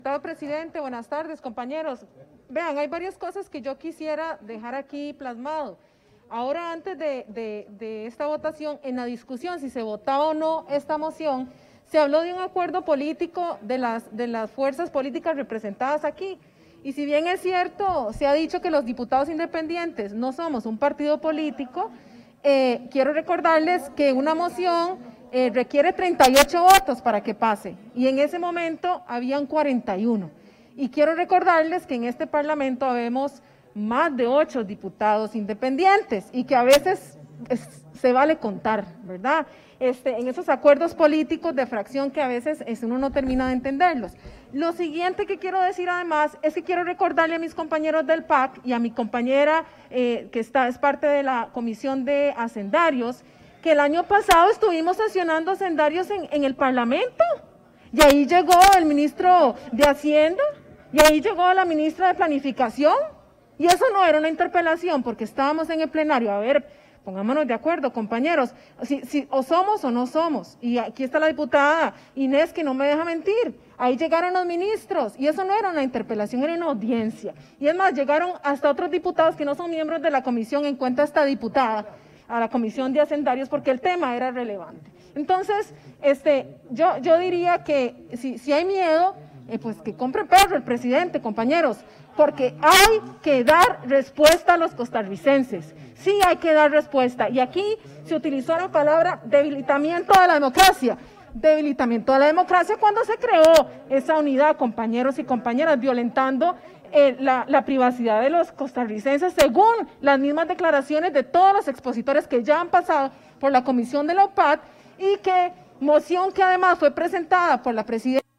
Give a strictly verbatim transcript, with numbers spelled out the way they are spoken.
Diputado presidente, buenas tardes, compañeros. Vean, hay varias cosas que yo quisiera dejar aquí plasmado. Ahora, antes de, de, de esta votación, en la discusión, si se votaba o no esta moción, se habló de un acuerdo político de las, de las fuerzas políticas representadas aquí. Y si bien es cierto, se ha dicho que los diputados independientes no somos un partido político, eh, quiero recordarles que una moción Eh, requiere treinta y ocho votos para que pase, y en ese momento habían cuarenta y uno. Y quiero recordarles que en este Parlamento habemos más de ocho diputados independientes, y que a veces es, se vale contar, ¿verdad? Este, en esos acuerdos políticos de fracción que a veces es, uno no termina de entenderlos. Lo siguiente que quiero decir además es que quiero recordarle a mis compañeros del P A C y a mi compañera eh, que está, es parte de la Comisión de Hacendarios, que el año pasado estuvimos sesionando hacendarios en, en el Parlamento, y ahí llegó el ministro de Hacienda, y ahí llegó la ministra de Planificación, y eso no era una interpelación, porque estábamos en el plenario. A ver, pongámonos de acuerdo, compañeros, si, si, o somos o no somos, y aquí está la diputada Inés, que no me deja mentir, ahí llegaron los ministros, y eso no era una interpelación, era una audiencia, y es más, llegaron hasta otros diputados que no son miembros de la comisión, en cuenta esta diputada, a la Comisión de Hacendarios, porque el tema era relevante. Entonces, este, yo, yo diría que si, si hay miedo, eh, pues que compre perro el presidente, compañeros, porque hay que dar respuesta a los costarricenses, sí hay que dar respuesta, y aquí se utilizó la palabra debilitamiento de la democracia, debilitamiento de la democracia cuando se creó esa unidad, compañeros y compañeras, violentando Eh, la, la privacidad de los costarricenses, según las mismas declaraciones de todos los expositores que ya han pasado por la comisión de la O P A D, y que moción que además fue presentada por la presidenta